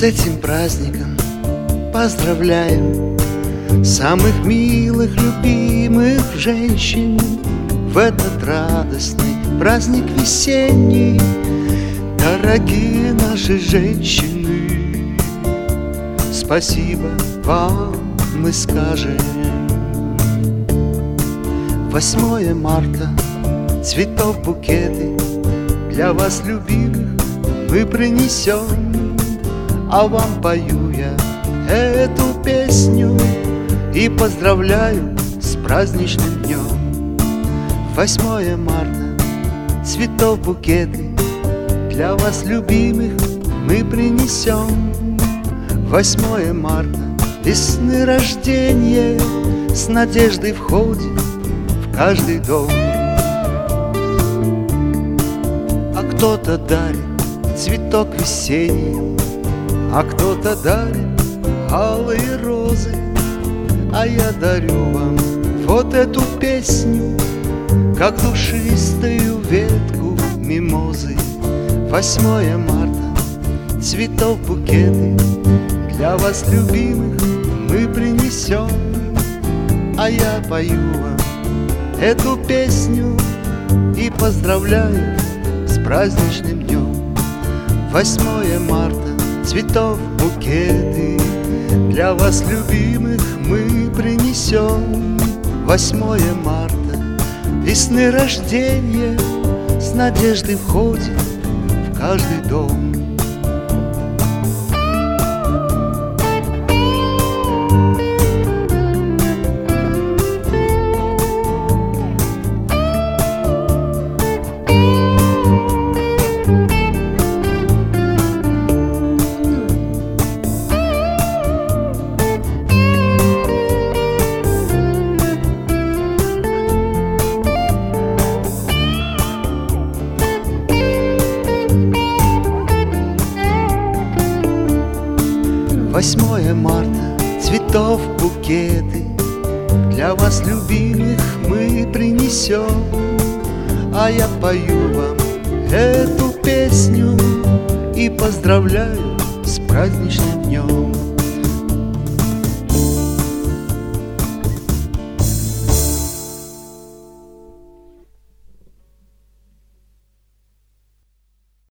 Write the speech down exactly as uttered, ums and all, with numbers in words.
этим праздником поздравляем самых милых, любимых женщин в этот радостный праздник весенний. Дорогие наши женщины, спасибо вам мы скажем. Восьмое марта, цветов букеты для вас, любимых, мы принесем. А вам пою я эту песню и поздравляю с праздничным днем. Восьмое марта, цветов букеты для вас, любимых, мы принесем. Восьмое марта, весны рождение с надеждой входит в каждый дом. А кто-то дарит цветок весенний, а кто-то дарит алые розы. А я дарю вам вот эту песню, как душистую ветку мимозы. Восьмое марта, цветов букеты для вас, любимых, мы принесем. А я пою вам эту песню и поздравляю с праздничным днем. Восьмое марта, цветов букеты для вас, любимых, мы принесем. Восьмое марта, весны рождения с надеждой входит в каждый дом. Восьмое марта, цветов букеты для вас, любимых, мы принесем. А я пою вам эту песню и поздравляю с праздничным днем.